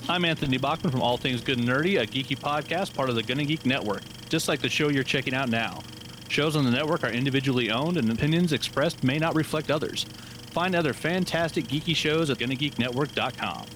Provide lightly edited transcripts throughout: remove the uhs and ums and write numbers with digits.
I'm Anthony Bachman from All Things Good and Nerdy, a geeky podcast part of the Gonna Geek Network, just like the show you're checking out now. Shows on the network are individually owned and opinions expressed may not reflect others. Find other fantastic geeky shows at GonnaGeekNetwork.com.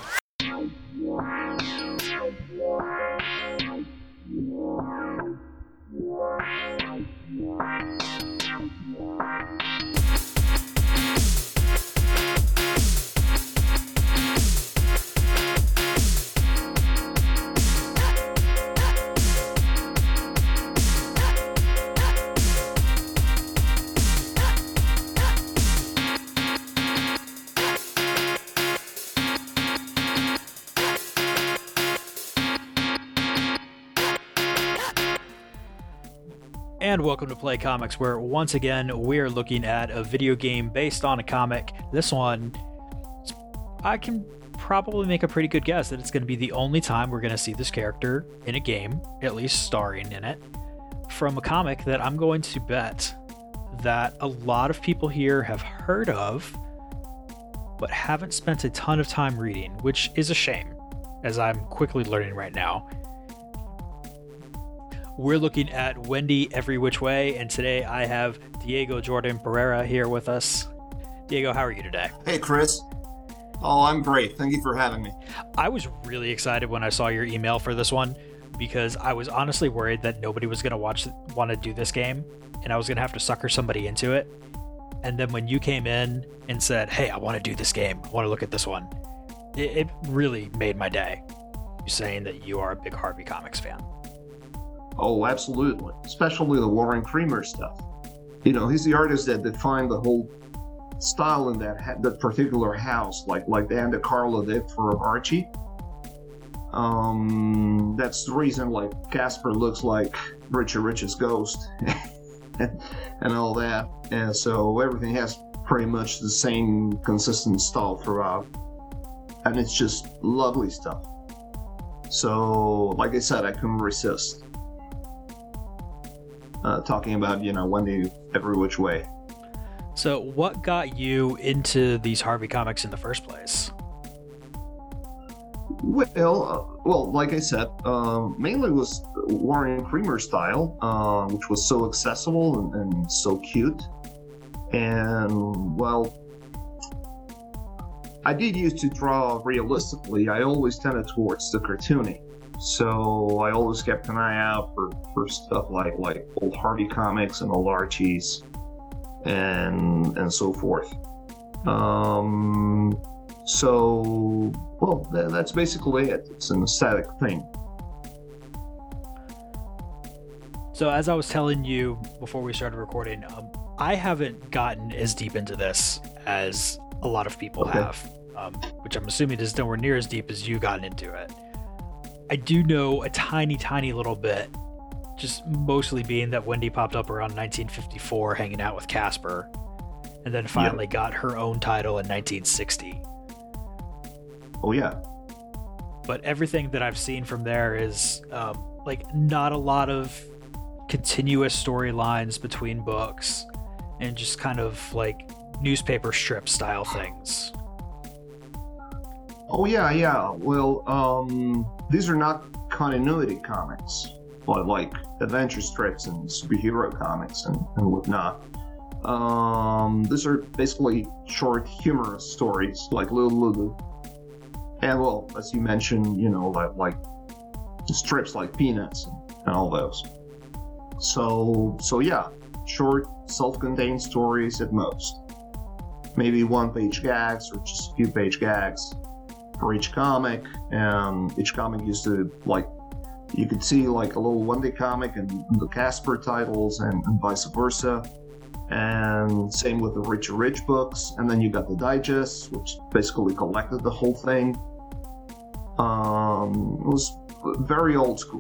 And welcome to Play Comics, where once again we're looking at a video game based on a comic. This one, I can probably make a pretty good guess that it's going to be the only time we're going to see this character in a game, at least starring in it, from a comic that I'm going to bet that a lot of people here have heard of, but haven't spent a ton of time reading, which is a shame, as I'm quickly learning right now. We're looking at Wendy Every Which Way, and today I have Diego Jordan Pereira here with us. Diego, how are you today? Hey, Chris. Oh, I'm great. Thank you for having me. I was really excited when I saw your email for this one, because I was honestly worried that nobody was going to want to do this game, and I was going to have to sucker somebody into it. And then when you came in and said, hey, I want to do this game, I want to look at this one, it really made my day. You saying that you are a big Harvey Comics fan. Oh, absolutely. Especially the Warren Creamer stuff. You know, he's the artist that defined the whole style in that particular house, like Dan DeCarlo did for Archie. That's the reason, like, Casper looks like Richard Rich's ghost and all that. And so everything has pretty much the same consistent style throughout. And it's just lovely stuff. So, like I said, I couldn't resist. Talking about, Wendy Every Which Way. So what got you into these Harvey Comics in the first place? Well, like I said, mainly was Warren Creamer style, which was so accessible and so cute. And, well, I did used to draw realistically. I always tended towards the cartoony. So I always kept an eye out for stuff like old Harvey Comics and old Archies and so forth. That's basically it. It's an aesthetic thing. So as I was telling you before we started recording, I haven't gotten as deep into this as a lot of people have, which I'm assuming is nowhere near as deep as you gotten into it. I do know a tiny little bit, just mostly being that Wendy popped up around 1954 hanging out with Casper, and then finally got her own title in 1960. Oh, yeah. But everything that I've seen from there is, not a lot of continuous storylines between books, and just kind of, newspaper strip style things. Oh, yeah. Well, these are not continuity comics, but like adventure strips and superhero comics and whatnot. These are basically short, humorous stories, like Little Lulu. And, well, as you mentioned, like strips like Peanuts and all those. So yeah, short, self-contained stories at most. Maybe one-page gags or just a few-page gags for each comic, and each comic used to, you could see like a little Wendy comic and the Casper titles and vice versa, and same with the Richard Rich books, and then you got the digests, which basically collected the whole thing. It was very old school.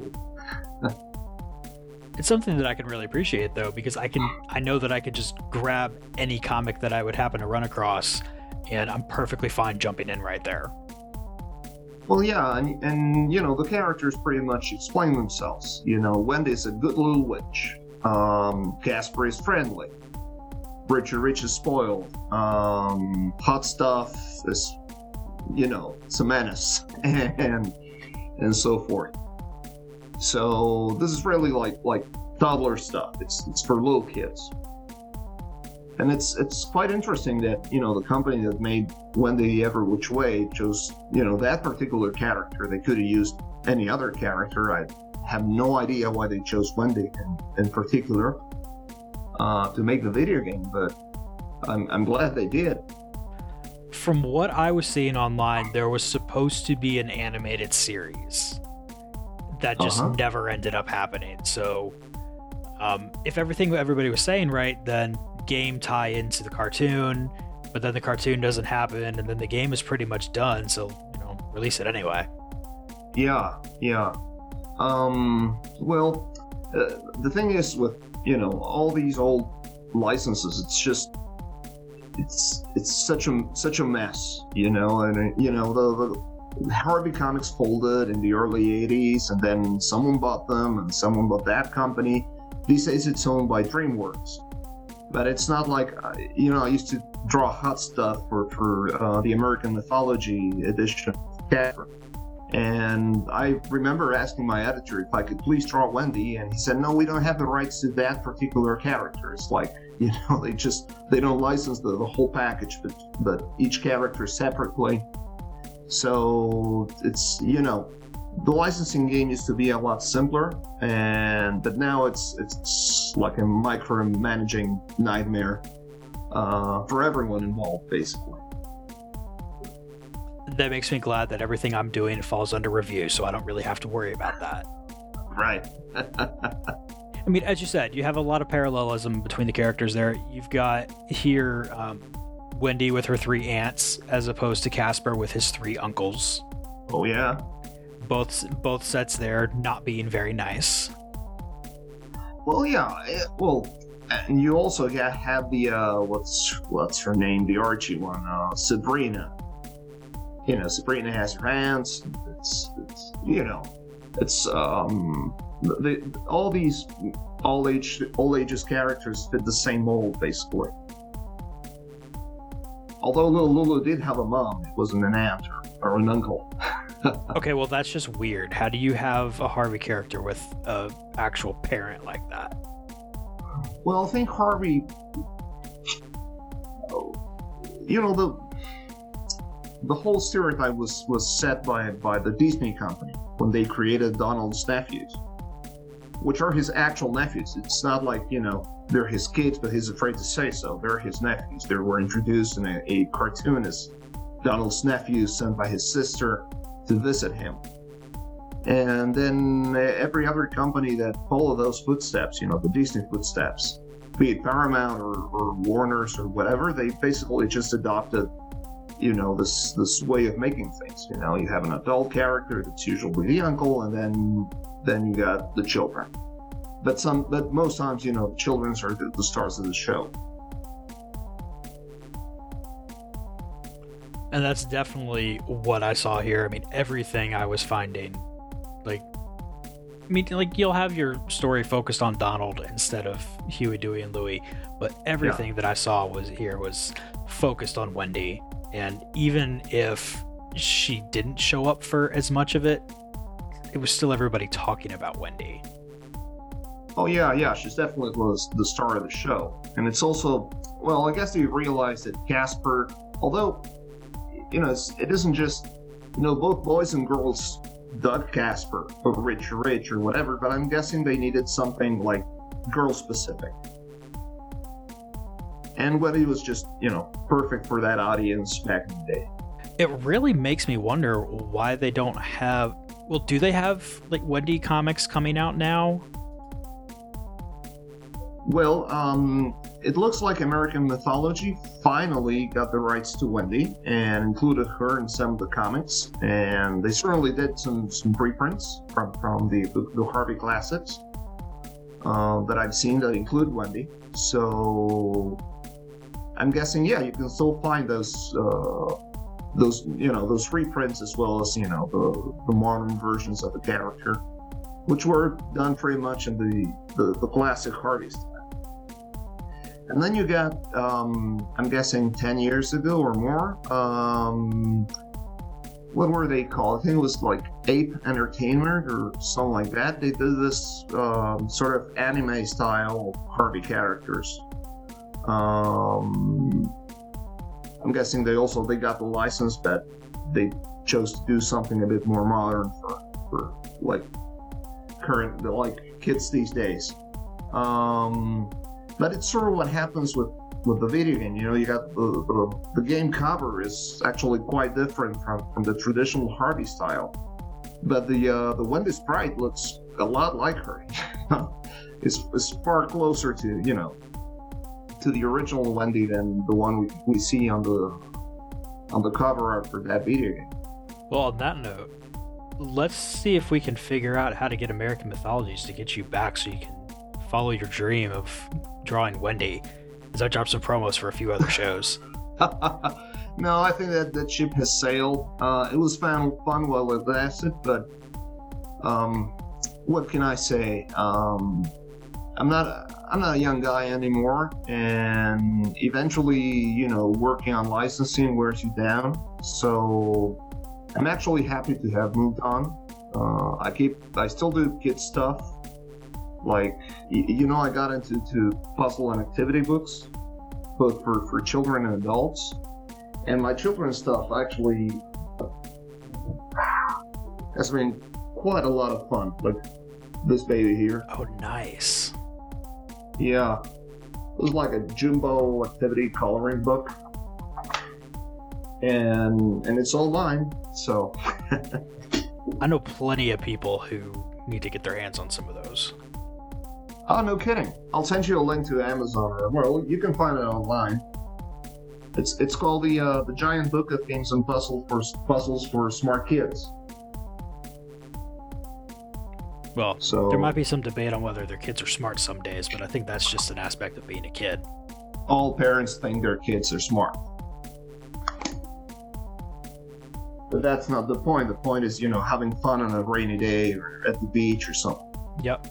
It's something that I can really appreciate, though, because I know that I could just grab any comic that I would happen to run across, and I'm perfectly fine jumping in right there. Well, yeah, and the characters pretty much explain themselves. Wendy's a good little witch. Casper is friendly. Richard Rich is spoiled. Hot Stuff is it's a menace and so forth. So this is really like toddler stuff. It's for little kids. And it's quite interesting that, the company that made Wendy Every Which Way chose, that particular character. They could have used any other character. I have no idea why they chose Wendy in particular to make the video game, but I'm glad they did. From what I was seeing online, there was supposed to be an animated series that just never ended up happening. So if everything everybody was saying right, then game tie into the cartoon, but then the cartoon doesn't happen, and then the game is pretty much done, so release it anyway. Yeah. Well, the thing is with all these old licenses, it's such a mess, and the Harvey Comics folded in the early 80s, and then someone bought them and someone bought that company. These days it's owned by DreamWorks. But it's not like, I used to draw hot stuff for the American Mythology edition of Casper. And I remember asking my editor if I could please draw Wendy, and he said, no, we don't have the rights to that particular character. It's like, they don't license the whole package, but each character separately. So it's, the licensing game used to be a lot simpler, but now it's like a micromanaging nightmare for everyone involved, basically. That makes me glad that everything I'm doing falls under review, so I don't really have to worry about that. Right. I mean, as you said, you have a lot of parallelism between the characters there. You've got here Wendy with her 3 aunts, as opposed to Casper with his 3 uncles. Oh, yeah. Both sets there not being very nice. Well, yeah. And you also have the what's her name, the Archie one, Sabrina. Sabrina has her aunts. It's all these all ages characters fit the same mold, basically. Although little Lulu did have a mom, it wasn't an aunt or an uncle. Okay, well, that's just weird. How do you have a Harvey character with an actual parent like that? Well, I think Harvey, the whole stereotype was set by the Disney company when they created Donald's nephews, which are his actual nephews. It's not like, they're his kids, but he's afraid to say so. They're his nephews. They were introduced in a cartoon as Donald's nephews sent by his sister to visit him. And then every other company that followed those footsteps, the Disney footsteps, be it Paramount or Warner's or whatever, they basically just adopted, this way of making things. You have an adult character that's usually the uncle, and then you got the children. But most times, the children are the stars of the show. And that's definitely what I saw here. I mean, everything I was finding, you'll have your story focused on Donald instead of Huey, Dewey, and Louie, but everything that I saw was focused on Wendy. And even if she didn't show up for as much of it, it was still everybody talking about Wendy. Oh, yeah, she's definitely was the star of the show. And it's also, I guess you realize that Casper, although, it isn't just, both boys and girls dug Casper or Rich or whatever, but I'm guessing they needed something like girl-specific. And Wendy was just, perfect for that audience back in the day. It really makes me wonder why they don't have... Well, do they have, Wendy comics coming out now? Well, it looks like American Mythology finally got the rights to Wendy and included her in some of the comics. And they certainly did some reprints from the Harvey Classics that I've seen that include Wendy. So I'm guessing, you can still find those reprints as well as, the modern versions of the character, which were done pretty much in the classic Harvey style. And then you got, I'm guessing 10 years ago or more, what were they called? I think it was like Ape Entertainment or something like that. They did this sort of anime style Harvey characters. I'm guessing they got the license, but they chose to do something a bit more modern for like current kids these days. But it's sort of what happens with the video game. You got the game cover is actually quite different from the traditional Harvey style, but the Wendy sprite looks a lot like her. It's far closer to to the original Wendy than the one we see on the cover art for that video game. Well, on that note, let's see if we can figure out how to get American Mythologies to get you back so you can follow your dream of drawing Wendy, as I dropped some promos for a few other shows. No, I think that ship has sailed. It was fun while it lasted, but what can I say? I'm not a young guy anymore, and eventually, working on licensing wears you down. So I'm actually happy to have moved on. I still do kid stuff. Like, I got into puzzle and activity books, both for children and adults. And my children's stuff actually has been quite a lot of fun. Like this baby here. Oh, nice. Yeah. It was like a jumbo activity coloring book. And it's all mine, so. I know plenty of people who need to get their hands on some of those. Oh, no kidding. I'll send you a link to Amazon, or you can find it online. It's called the Giant Book of Games and Puzzles for Smart Kids. Well, there might be some debate on whether their kids are smart some days, but I think that's just an aspect of being a kid. All parents think their kids are smart. But that's not the point. The point is, having fun on a rainy day or at the beach or something. Yep.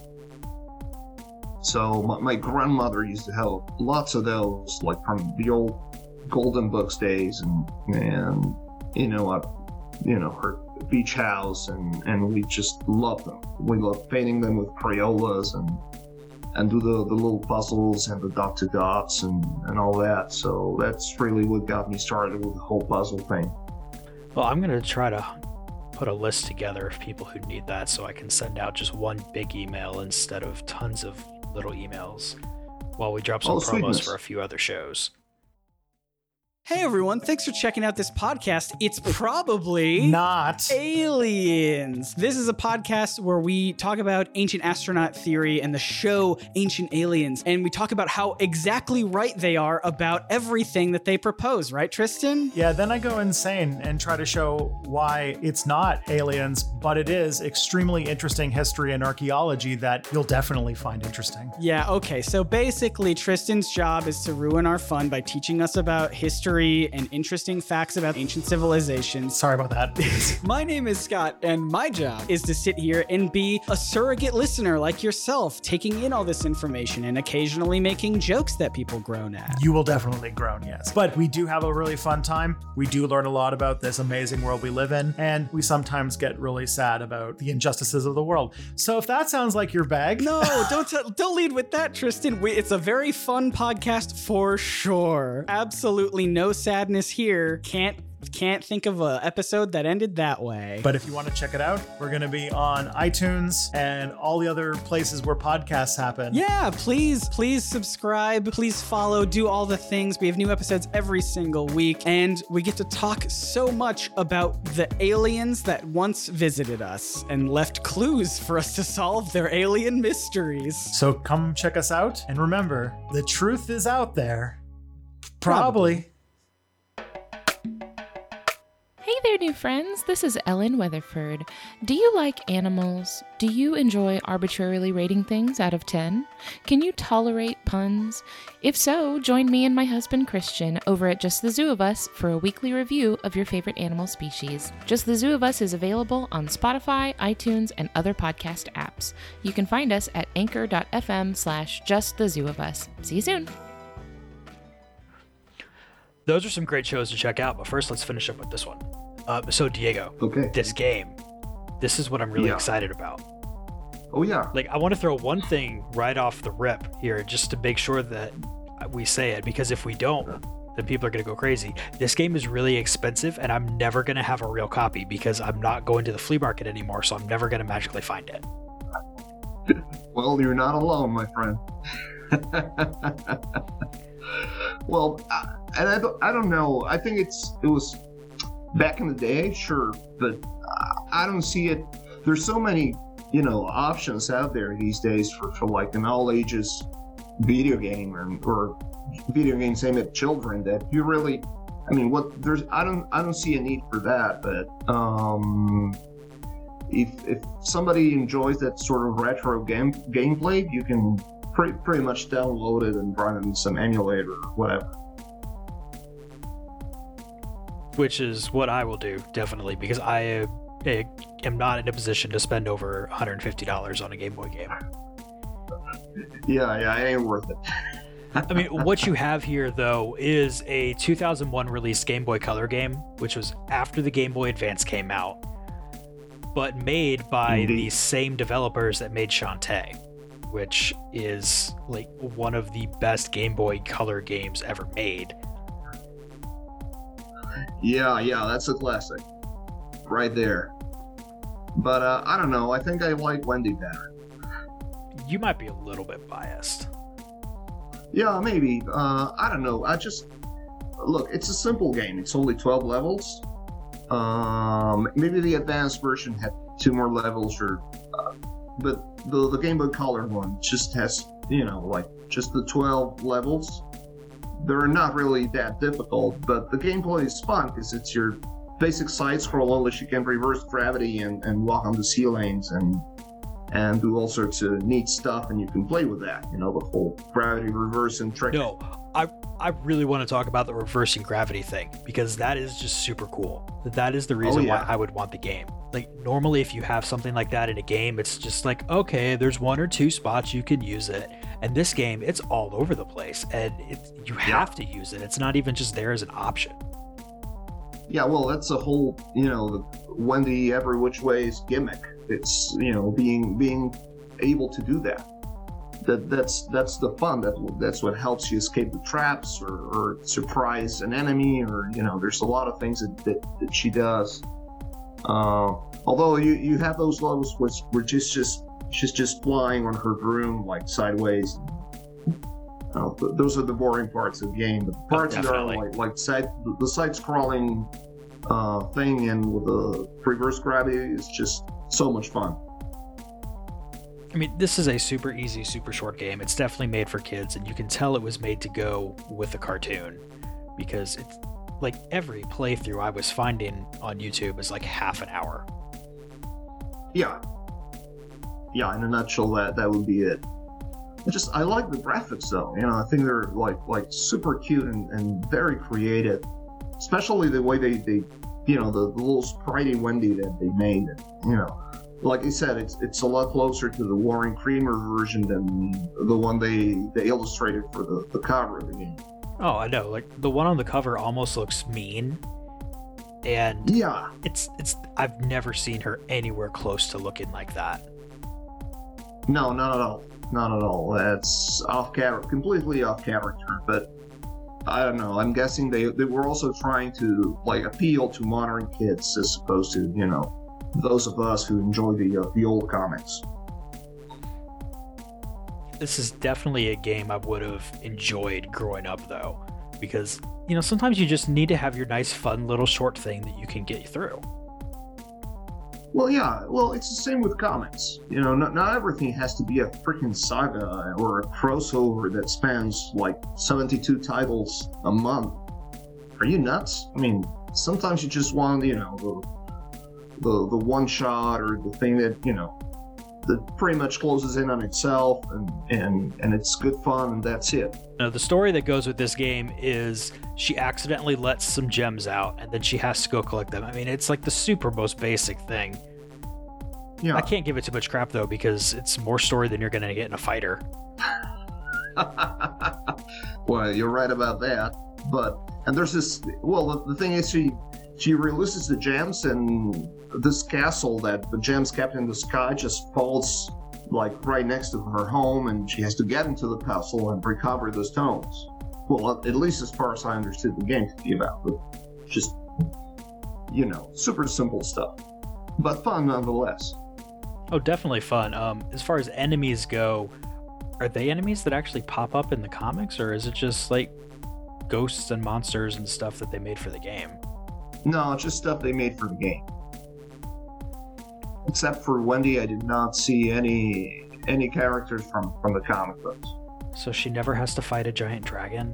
So my grandmother used to have lots of those, like from the old Golden Books days, and her beach house, and we just loved them. We loved painting them with Crayolas and do the little puzzles and the dot to dots and all that. So that's really what got me started with the whole puzzle thing. Well, I'm going to try to put a list together of people who need that so I can send out just one big email instead of tons of little emails while we drop some promos for a few other shows. Hey everyone, thanks for checking out this podcast. It's probably not Aliens. This is a podcast where we talk about ancient astronaut theory and the show Ancient Aliens, and we talk about how exactly right they are about everything that they propose, right, Tristan? Yeah, then I go insane and try to show why it's not aliens, but it is extremely interesting history and archaeology that you'll definitely find interesting. Yeah, okay, so basically Tristan's job is to ruin our fun by teaching us about history and interesting facts about ancient civilizations. Sorry about that. My name is Scott, and my job is to sit here and be a surrogate listener like yourself, taking in all this information and occasionally making jokes that people groan at. You will definitely groan, yes. But we do have a really fun time. We do learn a lot about this amazing world we live in, and we sometimes get really sad about the injustices of the world. So if that sounds like your bag... No, don't lead with that, Tristan. It's a very fun podcast for sure. Absolutely no sadness here. Can't think of an episode that ended that way. But if you want to check it out, we're going to be on iTunes and all the other places where podcasts happen. Yeah, please subscribe, please follow, do all the things. We have new episodes every single week, and we get to talk so much about the aliens that once visited us and left clues for us to solve their alien mysteries. So come check us out, and remember, the truth is out there. Probably. Hey there, new friends. This is Ellen Weatherford. Do you like animals? Do you enjoy arbitrarily rating things out of 10? Can you tolerate puns? If so, join me and my husband Christian over at Just the Zoo of Us for a weekly review of your favorite animal species. Just the Zoo of Us is available on Spotify, iTunes, and other podcast apps. You can find us at anchor.fm/justthezooofus. See you soon. Those are some great shows to check out, but first let's finish up with this one. So Diego, Okay. this game, this is what I'm really Yeah. excited about. Oh yeah. Like, I want to throw one thing right off the rip here just to make sure that we say it, because if we don't, then people are going to go crazy. This game is really expensive, and I'm never going to have a real copy because I'm not going to the flea market anymore, so I'm never going to magically find it. Well, you're not alone, my friend. Well, and I don't know. I think it was back in the day, sure, but I don't see it. There's so many, options out there these days for like an all ages video game or video games aimed at children that you really, I don't see a need for that. But if somebody enjoys that sort of retro gameplay, you can pretty much download it and run it in some emulator or whatever. Which is what I will do, definitely, because I am not in a position to spend over $150 on a Game Boy game. Yeah, it ain't worth it. I mean, what you have here, though, is a 2001 released Game Boy Color game, which was after the Game Boy Advance came out, but made by the same developers that made Shantae, which is like one of the best Game Boy Color games ever made. Yeah, that's a classic. Right there. But I don't know, I think I like Wendy better. You might be a little bit biased. Yeah, maybe. I don't know. Look, it's a simple game. It's only 12 levels. Maybe the advanced version had 2 more levels, but the Game Boy Color one just has, just the 12 levels. They're not really that difficult, but the gameplay is fun because it's your basic side scroll, unless you can reverse gravity and walk on the ceilings and do all sorts of neat stuff, and you can play with that, the whole gravity reverse and trick. No, I really want to talk about the reversing gravity thing, because that is just super cool. That is the reason why I would want the game. Like, normally if you have something like that in a game, it's just like, okay, there's 1 or 2 spots you can use it. And this game, it's all over the place, and you have to use it. It's not even just there as an option. Yeah, well, that's a whole, the Wendy every which ways gimmick. It's, being able to do that. That's the fun. That's what helps you escape the traps or surprise an enemy, or there's a lot of things that she does. Although you have those levels where she's just flying on her broom like sideways. Those are the boring parts of the game. The parts that are like the side scrolling thing and with the reverse gravity is just so much fun. I mean, this is a super easy, super short game. It's definitely made for kids, and you can tell it was made to go with a cartoon, because it's like every playthrough I was finding on YouTube is like half an hour. Yeah, in a nutshell, that would be it. I like the graphics though. I think they're like super cute and very creative, especially the way they the little spritey Wendy that they made. Like I said, it's a lot closer to the Warren Creamer version than the one they illustrated for the cover of the game. Oh, I know. Like, the one on the cover almost looks mean, and yeah, it's I've never seen her anywhere close to looking like that. No, not at all. That's completely off character. But I don't know. I'm guessing they were also trying to appeal to modern kids as opposed to those of us who enjoy the old comics. This is definitely a game I would have enjoyed growing up, though, because sometimes you just need to have your nice, fun little short thing that you can get you through. Well, yeah. Well, it's the same with comics. Not everything has to be a freaking saga or a crossover that spans 72 titles a month. Are you nuts? I mean, sometimes you just want, the one shot or the thing that that pretty much closes in on itself and it's good fun, and that's it. Now, the story that goes with this game is she accidentally lets some gems out, and then she has to go collect them. I mean, it's like the super most basic thing. Yeah. I can't give it too much crap, though, because it's more story than you're going to get in a fighter. Well, you're right about that. And there's this. Well, the thing is, she releases the gems, and this castle that the gems kept in the sky just falls like right next to her home, and she has to get into the castle and recover the stones. Well, at least as far as I understood the game to be about, but just, super simple stuff, but fun nonetheless. Oh, definitely fun. As far as enemies go, are they enemies that actually pop up in the comics, or is it just like ghosts and monsters and stuff that they made for the game? No, it's just stuff they made for the game. Except for Wendy, I did not see any characters from the comic books. So she never has to fight a giant dragon?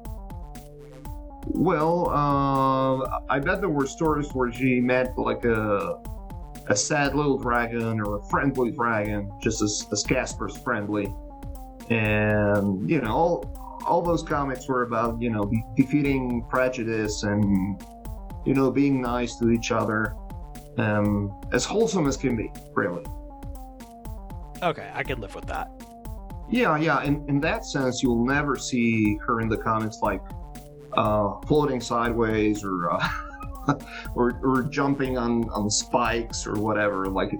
Well, I bet there were stories where she met like a sad little dragon or a friendly dragon, just as Casper's friendly. And, all those comics were about, defeating prejudice and, being nice to each other. As wholesome as can be, really. Okay, I can live with that. Yeah. In that sense, you'll never see her in the comics like floating sideways or or jumping on spikes or whatever, like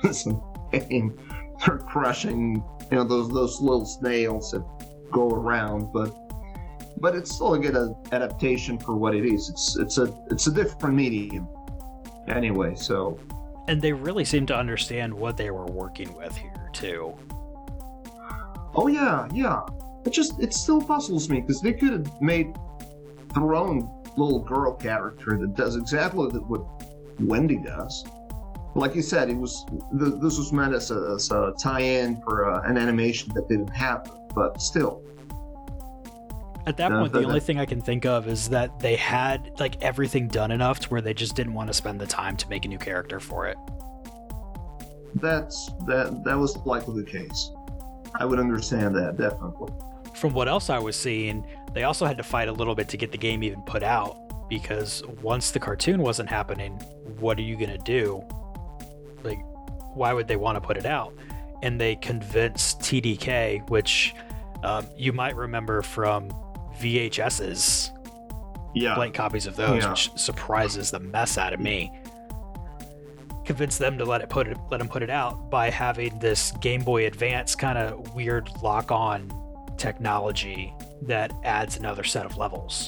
or crushing, those little snails that go around. But it's still a good adaptation for what it is. It's a different medium. Anyway, so. And they really seem to understand what they were working with here, too. Oh, yeah. It still puzzles me, because they could have made their own little girl character that does exactly what Wendy does. Like you said, this was meant as a tie-in for an animation that didn't happen, but still. At that point, the only thing I can think of is that they had like everything done enough to where they just didn't want to spend the time to make a new character for it. That was likely the case. I would understand that, definitely. From what else I was seeing, they also had to fight a little bit to get the game even put out, because once the cartoon wasn't happening, what are you going to do? Like, why would they want to put it out? And they convinced TDK, which you might remember from VHS's, blank copies of those, which surprises the mess out of me. Convinced them to let them put it out by having this Game Boy Advance kind of weird lock-on technology that adds another set of levels.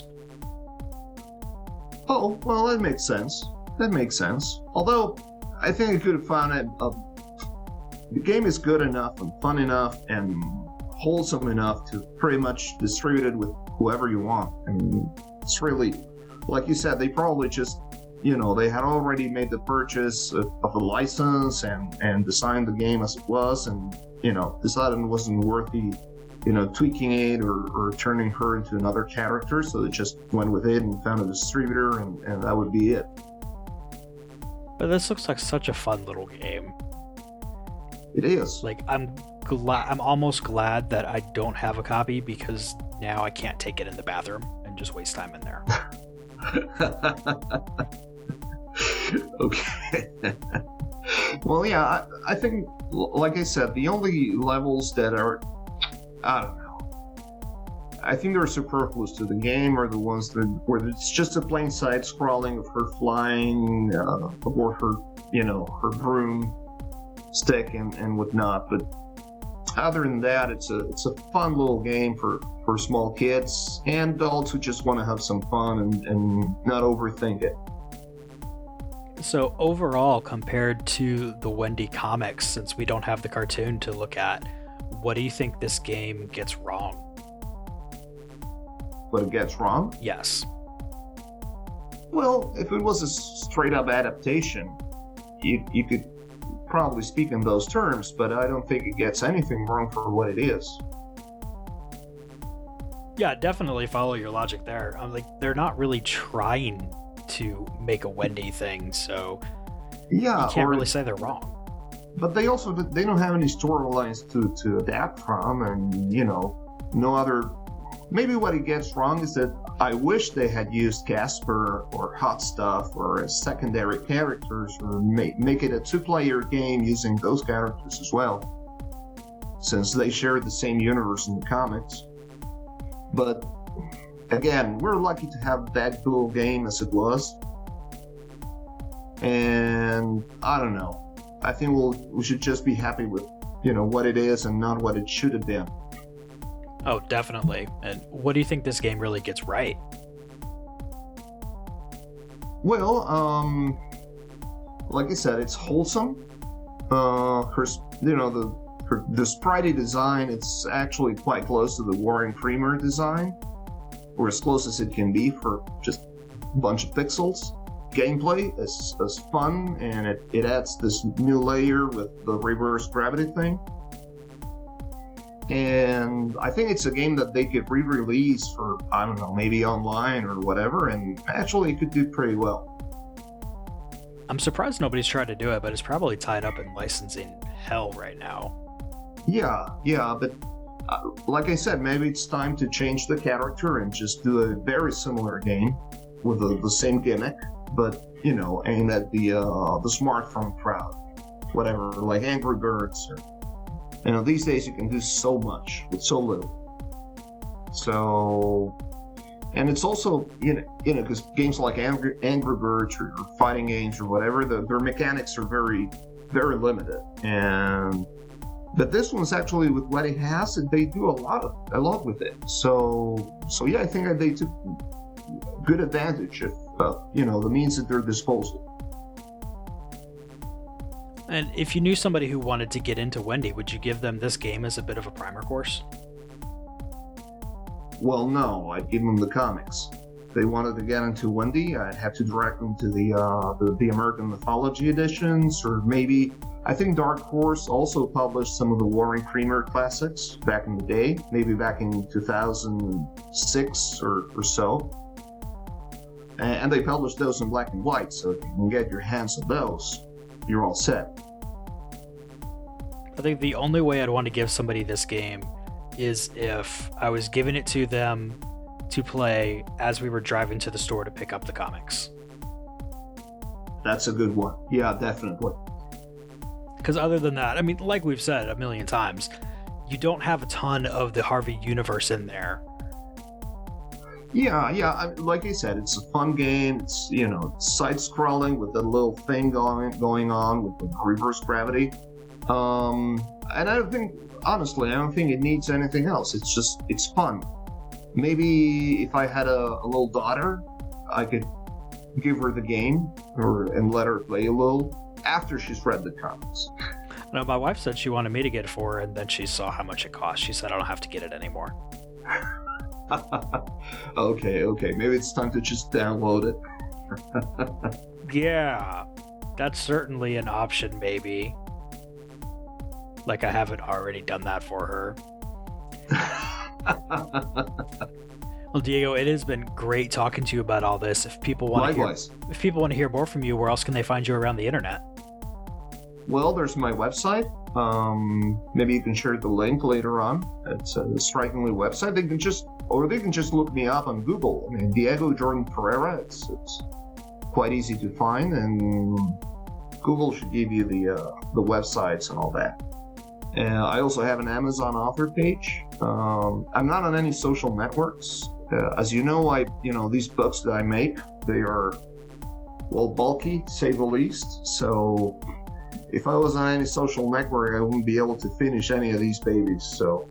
Oh, well, that makes sense. Although, I think I could have found it. The game is good enough and fun enough and wholesome enough to pretty much distribute it with whoever you want. I mean, it's really, like you said, they probably just, they had already made the purchase of the license and designed the game as it was, and, decided it wasn't worthy, tweaking it or turning her into another character, so they just went with it and found a distributor, and that would be it. But this looks like such a fun little game. It is. Like, I'm almost glad that I don't have a copy, because now I can't take it in the bathroom and just waste time in there. Okay. Well, yeah, I think, like I said, the only levels that are, I don't know, I think they're superfluous to the game are the ones where it's just a plain side-scrolling of her flying, or her broom stick and whatnot. But other than that, it's a fun little game for small kids and adults who just want to have some fun and not overthink it. So overall, compared to the Wendy comics, since we don't have the cartoon to look at, what do you think this game gets wrong? What it gets wrong? Yes. Well, if it was a straight-up adaptation, you could probably speak in those terms, but I don't think it gets anything wrong for what it is. Yeah, definitely follow your logic there. I'm like, they're not really trying to make a Wendy thing, so you can't really say they're wrong. But they don't have any storylines to adapt from, and no other. Maybe what it gets wrong is that I wish they had used Casper or Hot Stuff or as secondary characters, or make it a 2-player game using those characters as well, since they share the same universe in the comics. But again, we're lucky to have that cool game as it was, And I don't know. I think we should just be happy with, what it is and not what it should have been. Oh, definitely. And what do you think this game really gets right? Well, like I said, it's wholesome. The sprite design, it's actually quite close to the Warren Creamer design, or as close as it can be for just a bunch of pixels. Gameplay is fun, and it adds this new layer with the reverse gravity thing. And I think it's a game that they could re-release for, I don't know, maybe online or whatever, and actually it could do pretty well. I'm surprised nobody's tried to do it, but it's probably tied up in licensing hell right now. Yeah, but like I said, maybe it's time to change the character and just do a very similar game with the same gimmick, but, aimed at the smartphone crowd. Whatever, like Angry Birds or... these days you can do so much with so little. So, and it's also, because games like Angry Birds or fighting games or whatever, their mechanics are very, very limited. But this one's actually, with what it has, they do a lot with it. So yeah, I think that they took good advantage of, the means at their disposal. And if you knew somebody who wanted to get into Wendy, would you give them this game as a bit of a primer course? Well, no, I'd give them the comics. If they wanted to get into Wendy, I'd have to direct them to the American Mythology editions, or maybe, I think Dark Horse also published some of the Warren Creamer classics back in the day, maybe back in 2006 or so. And they published those in black and white, so if you can get your hands on those, you're all set. I think the only way I'd want to give somebody this game is if I was giving it to them to play as we were driving to the store to pick up the comics. That's a good one. Yeah, definitely. Because other than that, I mean, like we've said a million times, you don't have a ton of the Harvey universe in there. Yeah. Like I said, it's a fun game. It's, side-scrolling with the little thing going on with the reverse gravity. And I don't think it needs anything else. It's fun. Maybe if I had a little daughter, I could give her the game and let her play a little after she's read the comics. No, my wife said she wanted me to get it for her, and then she saw how much it cost. She said I don't have to get it anymore. Okay. Maybe it's time to just download it. Yeah, that's certainly an option, maybe. Like I haven't already done that for her. Well, Diego, it has been great talking to you about all this. If people want to hear more from you, where else can they find you around the internet? Well, there's my website. Maybe you can share the link later on. It's a Strikingly website. They can just look me up on Google. I mean, Diego Jordan Pereira. It's quite easy to find, and Google should give you the websites and all that. I also have an Amazon author page. I'm not on any social networks. As you know, these books that I make, they are, well, bulky, to say the least. So if I was on any social network, I wouldn't be able to finish any of these babies. So,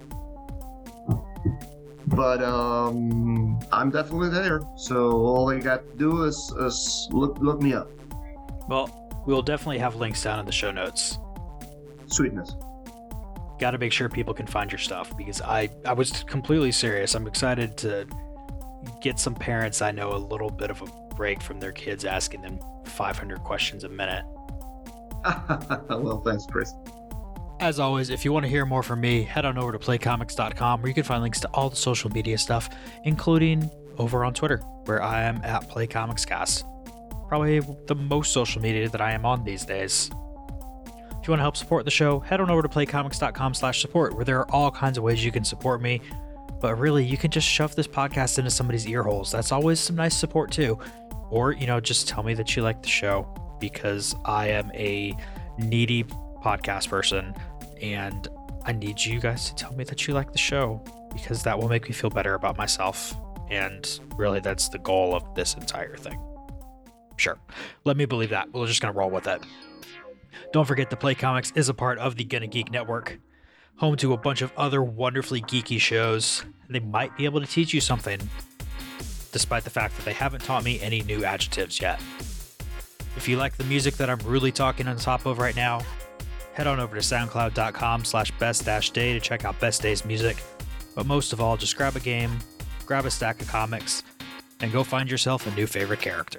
but I'm definitely there. So all you got to do is look me up. Well, we'll definitely have links down in the show notes. Sweetness. Got to make sure people can find your stuff, because I was completely serious. I'm excited to get some parents I know a little bit of a break from their kids asking them 500 questions a minute. Well, thanks, Chris. As always, if you want to hear more from me, head on over to playcomics.com, where you can find links to all the social media stuff, including over on Twitter, where I am at PlayComicsCast. Probably the most social media that I am on these days. If you want to help support the show, head on over to playcomics.com/support, where there are all kinds of ways you can support me. But really, you can just shove this podcast into somebody's ear holes. That's always some nice support too. Or, just tell me that you like the show, because I am a needy podcast person, and I need you guys to tell me that you like the show, because that will make me feel better about myself. And really, that's the goal of this entire thing. Sure. Let me believe that. We're just going to roll with it. Don't forget that Play Comics is a part of the Gonna Geek Network, home to a bunch of other wonderfully geeky shows. They might be able to teach you something, despite the fact that they haven't taught me any new adjectives yet. If you like the music that I'm really talking on top of right now, head on over to soundcloud.com/best-day to check out Best Day's music. But most of all, just grab a game, grab a stack of comics, and go find yourself a new favorite character.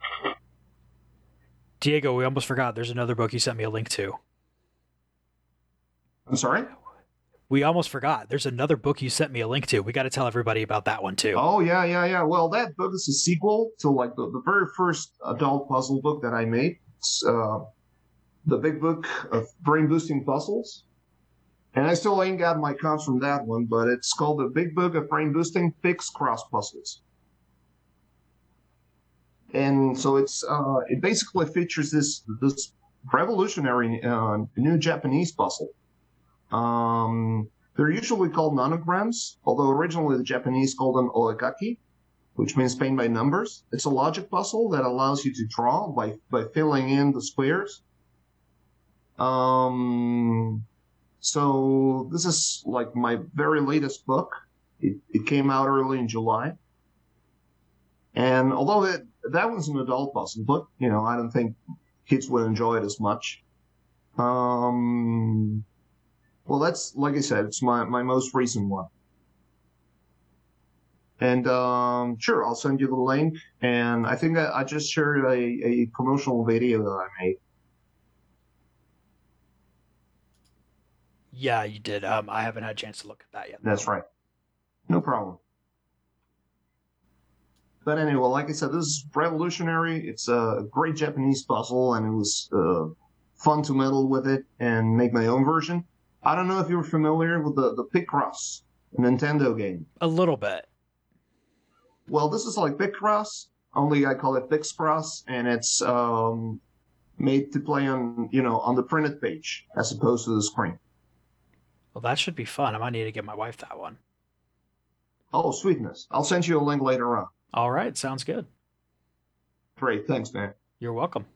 Diego, we almost forgot. There's another book you sent me a link to. I'm sorry? We almost forgot. There's another book you sent me a link to. We got to tell everybody about that one too. Oh, yeah. Well, that book is a sequel to like the very first adult puzzle book that I made. It's the Big Book of Brain Boosting Puzzles. And I still ain't got my comps from that one, but it's called the Big Book of Brain Boosting Fixed Cross Puzzles. And so it basically features this revolutionary new Japanese puzzle. They're usually called nanograms, although originally the Japanese called them oekaki, which means paint by numbers. It's a logic puzzle that allows you to draw by filling in the squares. So this is like my very latest book. It came out early in July. And although that was an adult puzzle book, I don't think kids would enjoy it as much. Well, that's, like I said, it's my most recent one. And sure, I'll send you the link. And I think I just shared a promotional video that I made. Yeah, you did. I haven't had a chance to look at that yet. That's right. No problem. But anyway, like I said, this is revolutionary. It's a great Japanese puzzle, and it was fun to meddle with it and make my own version. I don't know if you're familiar with the Picross, a Nintendo game. A little bit. Well, this is like Picross, only I call it Pixcross, and it's made to play on the printed page as opposed to the screen. Well, that should be fun. I might need to get my wife that one. Oh, sweetness. I'll send you a link later on. All right, sounds good. Great, thanks, man. You're welcome.